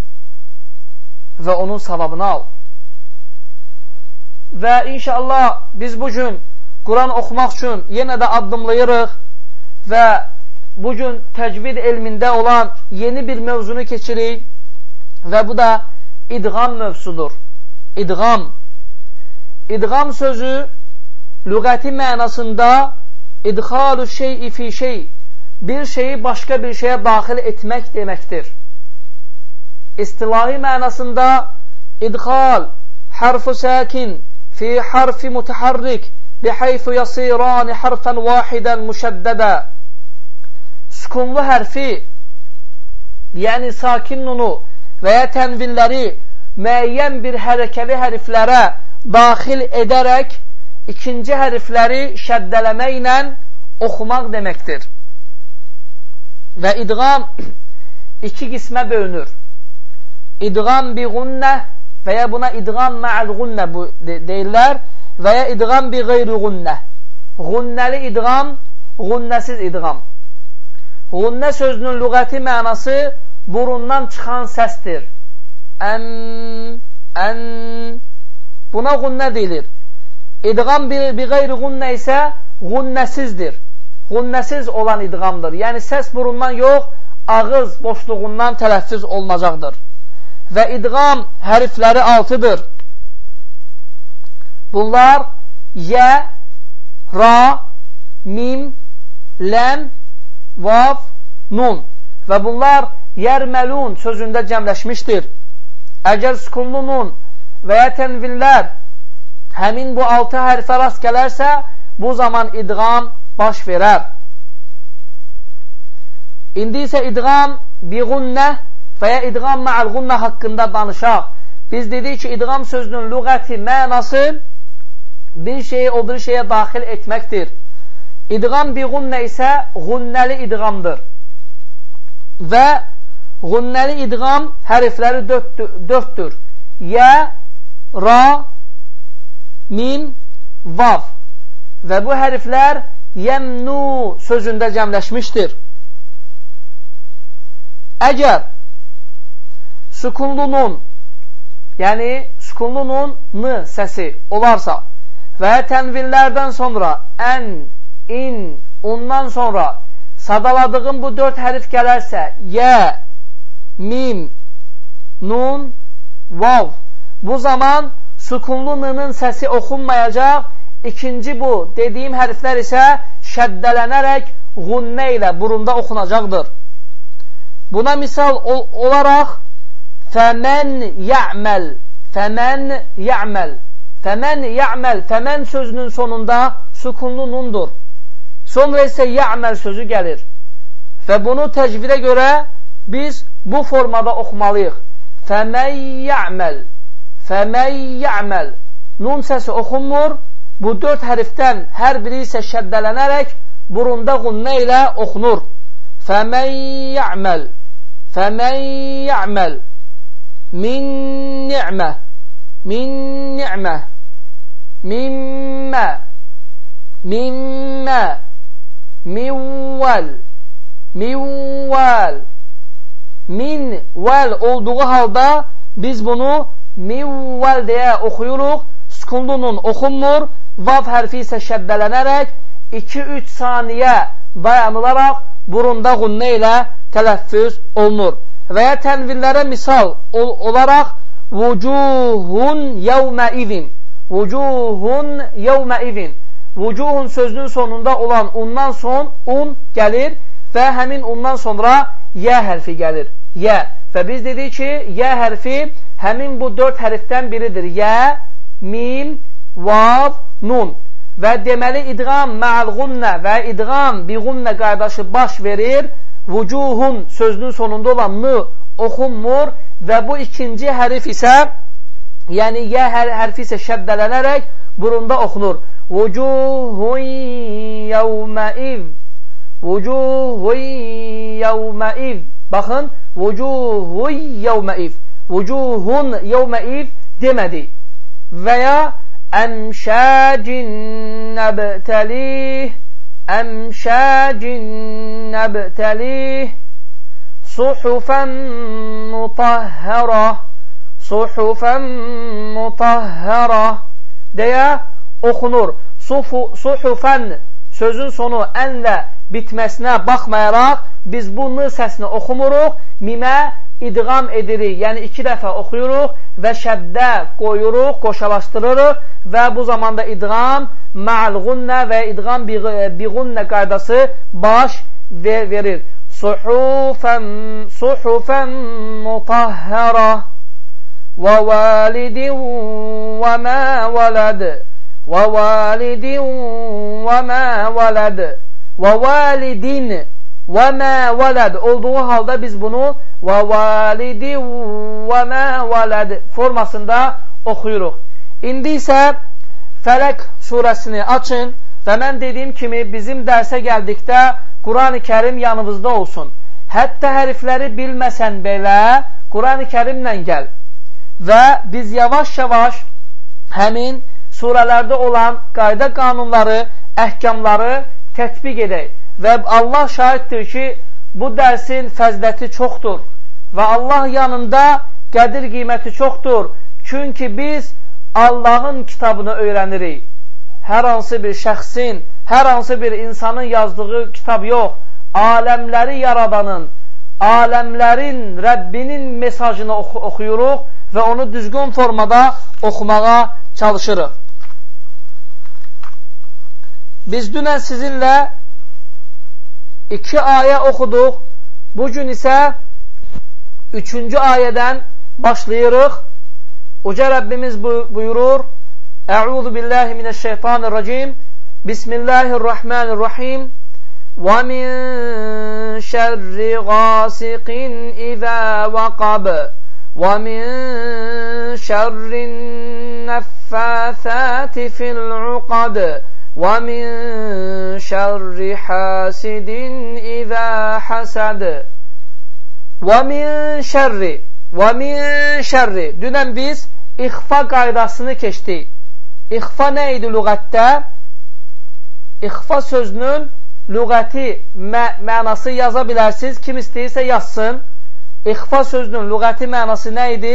və onun savabını al. Və inşallah biz bugün Quran oxumaq üçün yenə də addımlayırıq və bugün təcvid elmində olan yeni bir mövzunu keçirik və bu da idğam mövzusudur. İdğam. İdğam sözü lüğəti mənasında idxalu şey'i fi şey, bir şeyi başqa bir şeyə daxil etmək deməkdir. İstilahi mənasında idxal harfu sakin fi harfi mutaharrik bihaythu yasirani harfan vahidan muşaddada. Sükunlu hərfi, yəni sakin nunu və ya tənvinləri müəyyən bir hərəkəli hərflərə daxil edərək ikinci hərfləri şəddələməklə oxumaq deməkdir. Və idğam iki qismə bölünür. İdğam bi gunnə və ya buna idğam ma'al gunnə deyirlər və ya idğam bi qeyri gunnə. Gunnəli idğam, gunnəsiz idğam. Gunnə sözünün lüğəti mənası burundan çıxan səsdir. Ən, ən, buna gunnə deyilir. İdğam bi, bi qeyri gunnə isə gunnəsizdir. Gunnəsiz olan idğamdır. Yəni səs burundan yox, ağız boşluğundan tələffüz olunacaqdır. Və idğam hərfləri altıdır. Bunlar yə, ra, mim, ləm, vav, nun. Və bunlar yərməlun sözündə cəmləşmişdir. Əgər sükunlu nun və ya tənvinlər həmin bu altı hərfə rast gələrsə, bu zaman idğam baş verər. İndi isə idğam bi gunnə və ya idğam ma'al gunnə haqqında danışaq. Biz dedik ki, idğam sözünün lüğəti mənası bir şeyi o bir şeyə daxil etməkdir. İdğam bi gunnə isə gunnəli idğamdır. Və gunnəli idğam hərfləri dörddür. Yə, ra, mim, vav. Və bu hərflər yəmnu sözündə cəmləşmişdir. Əgər sükunlu nun, yəni sükunlu nun n səsi olarsa və tənvinlərdən sonra ən, in, ondan sonra sadaladığım bu dörd hərf gələrsə yə, mim, nun, vav, bu zaman sükunlu n-nin səsi oxunmayacaq. İkinci bu dediyim hərflər isə şəddələnərək gunnə ilə burunda oxunacaqdır. Buna misal ol olaraq fəmən ya'məl, fəmən ya'məl, fəmən ya'məl, fəmən sözünün sonunda sükunlu nundur. Sonra isə ya'məl sözü gəlir. Və bunu təcvidə görə biz bu formada oxumalıyıq. Fəmən ya'məl, fəmən ya'məl. Nun səsi oxunmur. Bu dörd hərfdən hər biri isə şəddələnərək burunda gunnə ilə oxunur. Fəmən ya'məl, fəmən ya'məl, min ni'mə, min ni'mə, mimmə, mimmə, minvəl, minvəl, minvəl olduğu halda biz bunu minvəl deyə oxuyuruq. Sükunlunun oxunmur. Vav hərfi isə şəddələnərək iki üç saniyə dayanılaraq burunda gunnə ilə tələffüz olunur. Və ya tənvillərə misal ol olaraq vucuhun yevme izin. Vucuhun yevme izin. Vucuhun sözünün sonunda olan undan son un gəlir və həmin undan sonra yə hərfi gəlir. Yə. Və biz dedik ki, yə hərfi həmin bu dörd hərfdən biridir. Yə, mim, vav, nun. Və deməli idğam mə'al-gunnə və idğam bi-gunnə qaydaşı baş verir. Vucuhun sözünün sonunda olan n oxunmur və bu ikinci hərf isə, yəni yə hərfi isə şəddələnərək burunda oxunur. Vucuhun yevmeiz. Vucuhun yevmeiz. Baxın, vucuhun yevmeiz. Vucuhun yevmeiz demədi. Və ya əmşəcin nəbtəlih. Əmşəcin nəbtəlih. Suhufən mutahhərə. Suhufən mutahhərə deyə oxunur. Suhufən sözün sonu ənlə bitməsinə baxmayaraq biz bu n səsini oxumuruq, mimə idğam edirik, yəni iki dəfə oxuyuruq və şəddə qoyuruq, qoşalaşdırırıq və bu zamanda idğam mə'al-gunnə və idğam bi-gunnə qaydası baş verir. Suhufən suhufən mutahhərə və validin və mə vələd və validin və mə vələd və validin və mə vələd olduğu halda biz bunu və validin və mə vələd formasında oxuyuruq. İndi isə Fələq surəsini açın və mən dediyim kimi bizim dərsə gəldikdə Quran-ı Kərim yanımızda olsun. Hətta hərfləri bilməsən belə Quran-ı Kərimlə gəl və biz yavaş-yavaş həmin surələrdə olan qayda qanunları, əhkamları tətbiq edək. Və Allah şahiddir ki, bu dərsin fəziləti çoxdur və Allah yanında qədir qiyməti çoxdur. Çünki biz Allahın kitabını öyrənirik. Hər hansı bir şəxsin, hər hansı bir insanın yazdığı kitab yox. Aləmləri yaradanın, aləmlərin Rəbbinin mesajını oxu oxuyuruq və onu düzgün formada oxumağa çalışırıq. Biz dünən sizinlə iki ayə oxuduq. Bugün isə üçüncü ayədən başlayırıq. Uca Rəbbimiz buyurur: Əuzu billahi minəşşeytanirracim. Bismillahirrahmanirrahim. Və min şərri qasiqin izə vəqab. Və min şərrin nəffəthəti fil-uqad. Və min şərri hasidin izə hasad. Və min şərri Və min şərri. Dünən biz ixfa qaydasını keçdik. İxfa nə idi lüğətdə? İxfa sözünün lüğəti mə mənası yaza bilərsiniz. Kim istəyirsə yazsın. İxfa sözünün lüğəti mənası nə idi?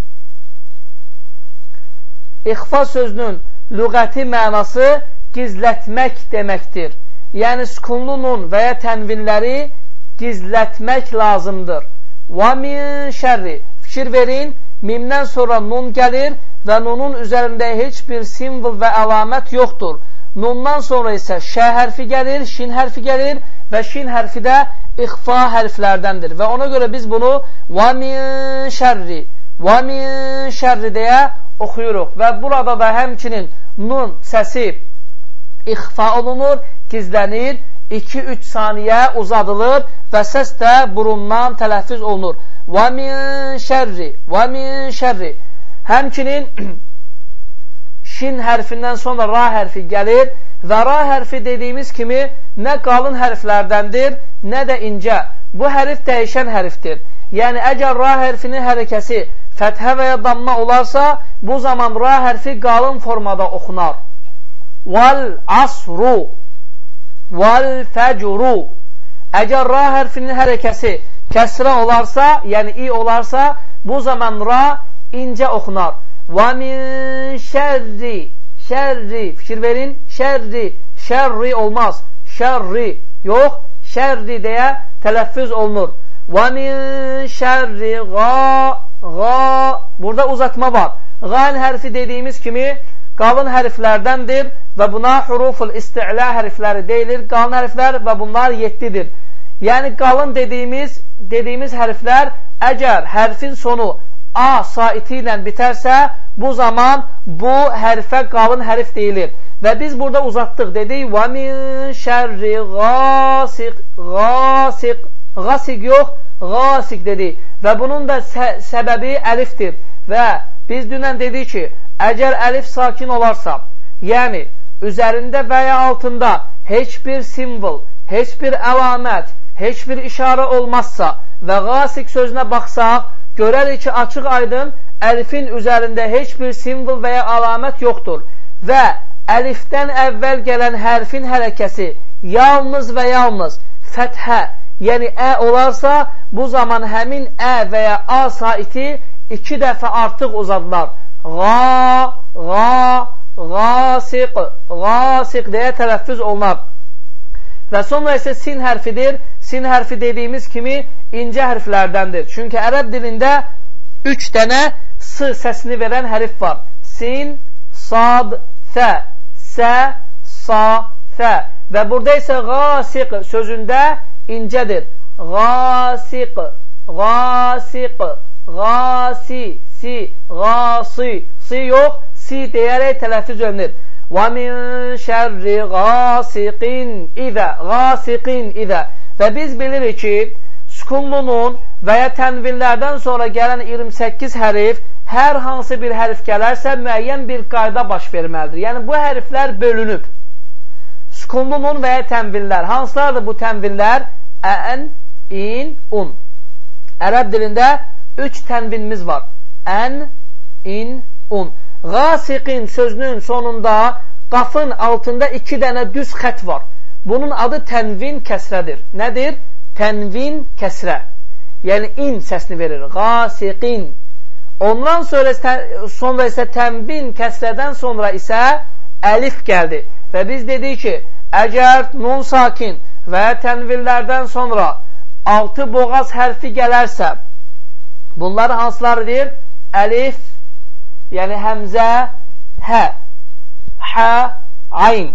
İxfa sözünün lüğəti mənası gizlətmək deməkdir. Yəni sükunlu nun və ya tənvinləri gizlətmək lazımdır. Və min şərri. Fikir verin, mimdən sonra nun gəlir və nunun üzərində heç bir simvol və əlamət yoxdur. Nundan sonra isə şə hərfi gəlir, şin hərfi gəlir və şin hərfi də ixfa hərflərdəndir. Və ona görə biz bunu və min şərri, və min şərri deyə oxuyuruq. Və burada da həmçinin nun səsi ixfa olunur, gizlənir. iki üç saniyə uzadılır və səs də burundan tələffüz olunur. Və min şərri, və min şərri. Həmçinin şin hərfindən sonra ra hərfi gəlir və ra hərfi dediyimiz kimi nə qalın hərflərdəndir, nə də incə. Bu hərf dəyişən hərfdir. Yəni, əgər ra hərfinin hərəkəsi fəthə və ya damma olarsa, bu zaman ra hərfi qalın formada oxunar. Vəl asru. Vəl fəcru. Əgər ra hərfinin hərəkəsi kəsrə olarsa, yəni i olarsa, bu zaman ra incə oxunar. Və min şərri, şərri, fikir verin, şərri, şərri olmaz, şərri, yox, şərri deyə tələffüz olunur. Və min şərri qa, qa. Burada uzatma var. Qan hərfi dediyimiz kimi qalın hərflərdəndir və buna huruful isti'la hərfləri deyilir. Qalın hərflər və bunlar yeddidir. Yəni qalın dediyimiz, dediyimiz hərflər əgər hərfin sonu A saiti ilə bitərsə, bu zaman bu hərfə qalın hərf deyilir. Və biz burada uzatdıq, dedik və min şərri qasiq, qasiq, qasiq yox, qasiq dedik. Və bunun da sə səbəbi əlifdir. Və biz dünən dedik ki, əgər əlif sakin olarsa, yəni üzərində və ya altında heç bir simvol, heç bir əlamət, heç bir işarə olmazsa və qasiq sözünə baxsaq, görərik ki, açıq aydın əlifin üzərində heç bir simvol və ya əlamət yoxdur və əlifdən əvvəl gələn hərfin hərəkəsi yalnız və yalnız fəthə, yəni ə olarsa, bu zaman həmin ə və ya a saiti iki dəfə artıq uzadılar. Qa, qa, qasiq, qasiq deyə tələffüz olunar. Və sonra isə sin hərfidir. Sin hərfi dediyimiz kimi incə hərflərdəndir. Çünki ərəb dilində üç dənə s səsini verən hərf var. Sin, sad, fə, sə, sa, fə. Və burada isə qasiq sözündə incədir. Qasiq, qasiq, qasi, si, qasi, si yox, si deyərək tələffüz olunur. Və min şərri qasiqin idə, qasiqin idə. Və biz bilirik ki, sukunlunun və ya tənvinlərdən sonra gələn iyirmi səkkiz hərf, hər hansı bir hərf gələrsə, müəyyən bir qayda baş verməlidir. Yəni, bu hərflər bölünüb. Sukunlunun və ya tənvinlər. Hansılardır bu tənvinlər? Ən, in, un. Ərəb dilində üç tənvinimiz var. Ən, in, un. Qasiqin sözünün sonunda qafın altında iki dənə düz xət var. Bunun adı tənvin kəsrədir. Nədir? Tənvin kəsrə. Yəni, in səsini verir. Qasiqin. Ondan sonra, sonra isə tənvin kəsrədən sonra isə əlif gəldi. Və biz dedik ki, əgər nun sakin və tənvillərdən sonra altı boğaz hərfi gələrsə, bunlar hansılardır? Əlif, yəni həmzə, hə, hə, ayn,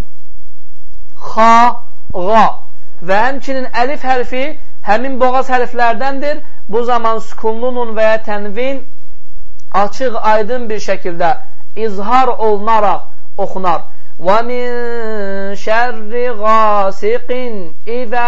xa, qa və həmçinin əlif hərfi həmin boğaz hərflərdəndir. Bu zaman sukunlunun və ya tənvin açıq, aydın bir şəkildə izhar olunaraq oxunar. Və min şərri qasiqin idə,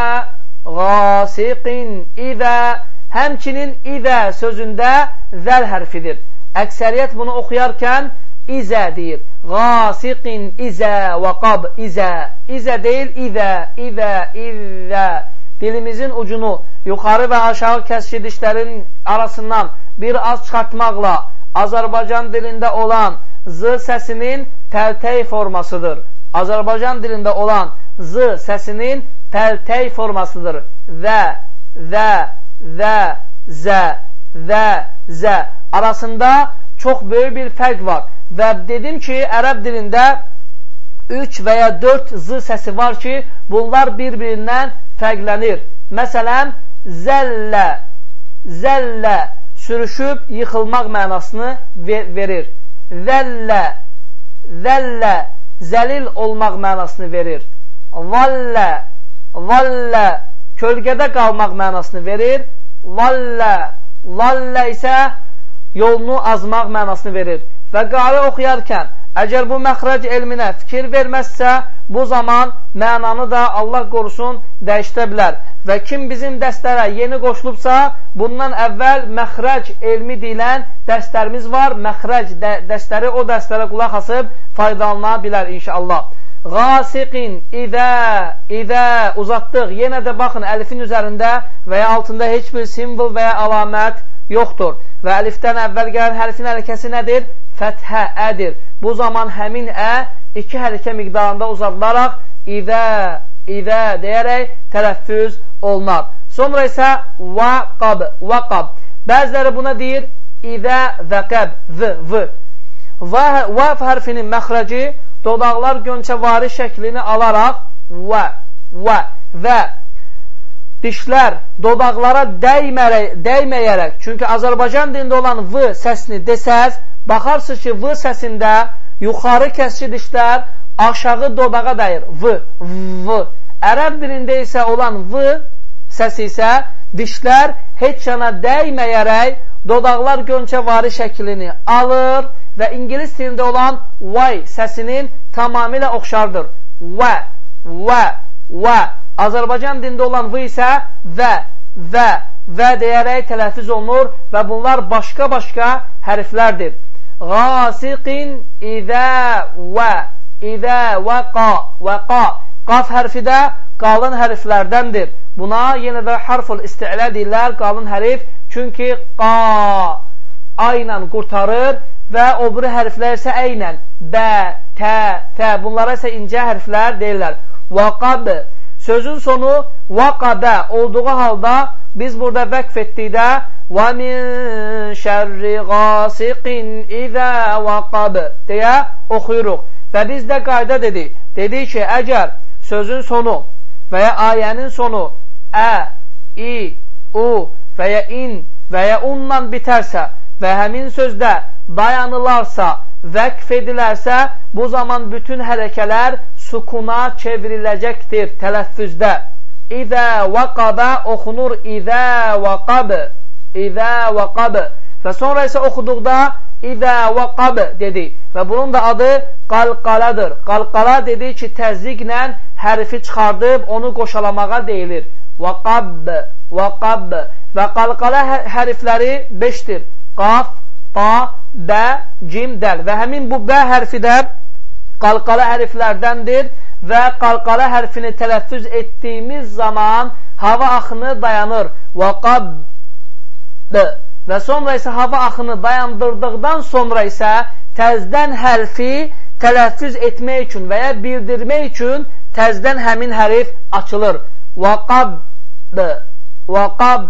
qasiqin idə. Həmçinin idə sözündə zəl hərfidir. Əksəriyyət bunu oxuyarkən izə deyir. Qasiqin izə və qab izə. İzə deyil, idə, idə, idə. Dilimizin ucunu yuxarı və aşağı kəsici dişlərin arasından bir az çıxartmaqla Azərbaycan dilində olan z səsinin təltəy formasıdır. Azərbaycan dilində olan z səsinin təltəy formasıdır. Və, və, və, zə, və, zə. Arasında çox böyük bir fərq var. Və dedim ki, ərəb dilində üç və ya dörd z səsi var ki, bunlar bir-birindən fərqlənir. Məsələn, zəllə, zəllə sürüşüb yıxılmaq mənasını verir. Zəllə, zəllə zəlil olmaq mənasını verir. Vallə, vallə kölgədə qalmaq mənasını verir. Vallə, vallə isə yolunu azmaq mənasını verir. Və qari oxuyarkən, əgər bu məxrəc elminə fikir verməzsə, bu zaman mənanı da Allah qorusun dəyişdirə bilər. Və kim bizim dərslərə yeni qoşulubsa, bundan əvvəl məxrəc elmi deyilən dərslərimiz var. Məxrəc dərsləri o dərslərə qulaq asıb faydalana bilər inşallah. Qasiqin, idə, idə uzatdıq. Yenə də baxın, əlifin üzərində və ya altında heç bir simvol və ya əlamət yoxdur. Və əlifdən əvvəl gələn hərfin hərəkəsi nədir? Fəthə, ədir. Bu zaman həmin ə iki hərəkə miqdarında uzadılaraq idə, idə deyərək tələffüz olunar. Sonra isə vaqab, vaqab. Bəziləri buna deyir idə vəqəb, v, v. Vav hərfinin məxrəci dodaqlar gönçəvari şəklini alaraq və, və və dişlər dodaqlara dəymərək, dəyməyərək, çünki Azərbaycan dilində olan V səsini desəz, baxarsınız ki, V səsində yuxarı kəsici dişlər aşağı dodağa dəyir. V, V. Ərəb dilində isə olan V səsi isə dişlər heç yana dəyməyərək dodaqlar gönçəvari şəklini alır və İngilis dilində olan Y səsinin tamamilə oxşardır. Və, və, və. Azərbaycan dilində olan V isə və, və, və deyərək tələffüz olunur və bunlar başqa-başqa hərflərdir. Qasiqin izə və, izə və qa, və qa. Qaf hərfi də qalın hərflərdəndir. Buna yenə də harful isti'lə deyirlər, qalın hərif. Çünki qa, a ilə qurtarır və o biri hərflər isə ə ilə, bə, tə, fə. Bunlara isə incə hərflər deyirlər. Vaqab, sözün sonu vaqabə olduğu halda biz burada vəqf etdikdə və min şərri qasiqin izə vaqab deyə oxuyuruq. Və biz də qayda dedik. Dedik ki, əgər sözün sonu və ya ayənin sonu ə, i, u və ya in və ya unla bitərsə və həmin sözdə dayanılarsa, vəqf edilərsə, bu zaman bütün hərəkələr sukuna çevriləcəkdir tələffüzdə. İzə vaqabə oxunur, izə vaqab, izə vaqab. Və sonra isə oxuduqda İzə vaqab dedik və bunun da adı qalqaladır. Qalqala dedik ki, təzyiqlə hərfi çıxardıb onu qoşalamağa deyilir. Vaqab, vaqab. Və qalqala hərfləri beşdir. Qaf, ta, bə, cim, dəl. Və həmin bu bə hərfi də qalqala hərflərdəndir və qalqala hərfini tələffüz etdiyimiz zaman hava axını dayanır. Vaqab. Və sonra isə hava axını dayandırdıqdan sonra isə təzdən hərfi tələffüz etmək üçün və ya bildirmək üçün təzdən həmin hərif açılır. Vaqab, vaqab,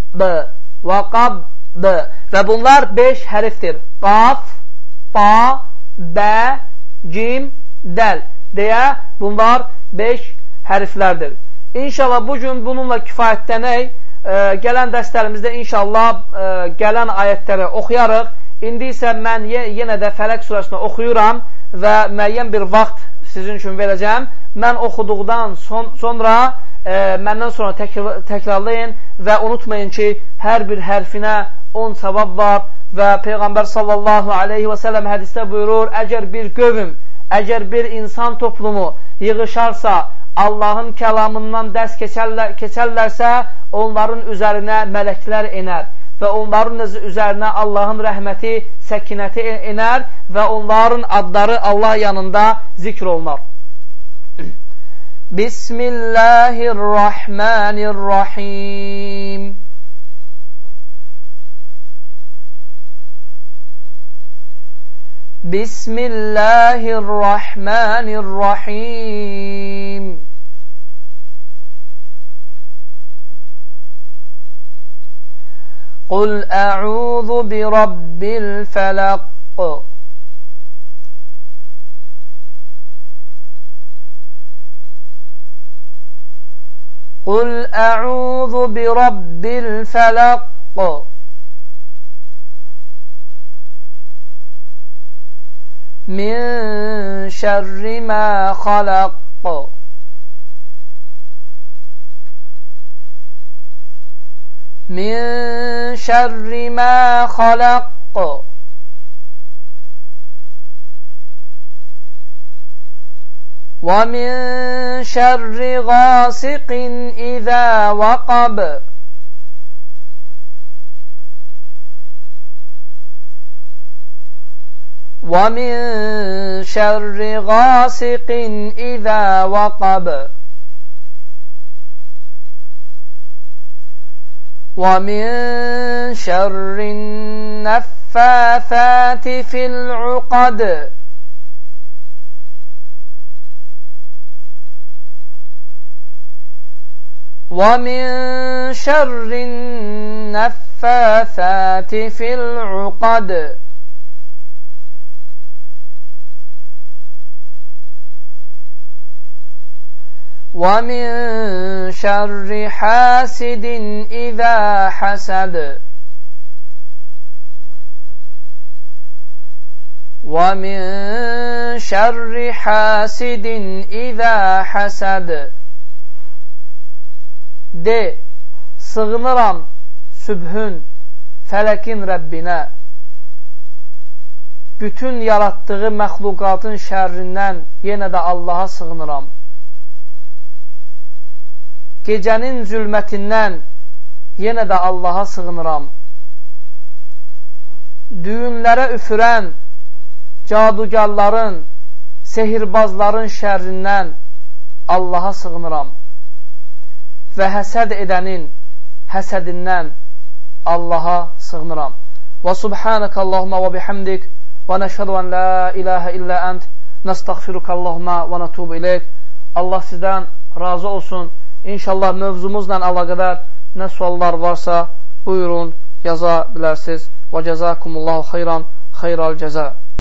vaqab. Və bunlar beş hərfdir. Qaf, ta, bə, cim, dəl deyə bunlar beş hərflərdir. İnşallah bugün bununla kifayətlənək. Gələn dərslərimizdə inşallah gələn ayətləri oxuyarıq. İndi isə mən yenə də Fələq surəsini oxuyuram və müəyyən bir vaxt sizin üçün verəcəm. Mən oxuduqdan son, sonra e, məndən sonra təkrar, təkrarlayın və unutmayın ki, hər bir hərfinə on savab var və Peyğəmbər sallallahu aleyhi və səlləm hədisdə buyurur, əgər bir qövm, əgər bir insan toplumu yığışarsa, Allahın kəlamından dərs keçərlər, keçərlərsə, onların üzərinə mələklər enər və onların üzərinə Allahın rəhməti, səkinəti enər və onların adları Allah yanında zikr olunar. Bismillahirrahmanirrahim. Bismillahirrahmanirrahim. Qul a'udhu bi rabbil falaq. Qul a'udhu bi rabbil falaq. Min şerri ma khalaq. Min şerri ma khalaq. Ve min şerri gasiqin izâ vaqab. وَمِنْ شَرِّ غَاسِقٍ إِذَا وَقَبَ وَمِنْ شَرِّ النَّفَّاثَاتِ فِي الْعُقَدِ وَمِنْ شَرِّ النَّفَّاثَاتِ فِي الْعُقَدِ وَمِنْ شَرِّ حَاسِدٍ إِذَا حَسَدَ وَمِنْ شَرِّ حَاسِدٍ إِذَا حَسَدَ De, sığınıram sübhün, fələkin Rəbbinə, bütün yaratdığı məxluqatın şərrindən yenə də Allaha sığınıram. Gecənin zülmətindən yenə də Allaha sığınıram. Düyünlərə üfürən cadugarların, sehirbazların şərrindən Allaha sığınıram. Və həsəd edənin həsədindən Allaha sığınıram. Və subhanəkə Allahumma və bihamdik və nəşhədu ən la ilahə illə ənt nəstəğfiruka Allahumma və nətubu iləyik. Allah sizdən razı olsun. İnşallah mövzumuzla əlaqədar nə suallar varsa buyurun, yaza bilərsiniz. Və cəzakumullahu xeyran, xeyral cəza.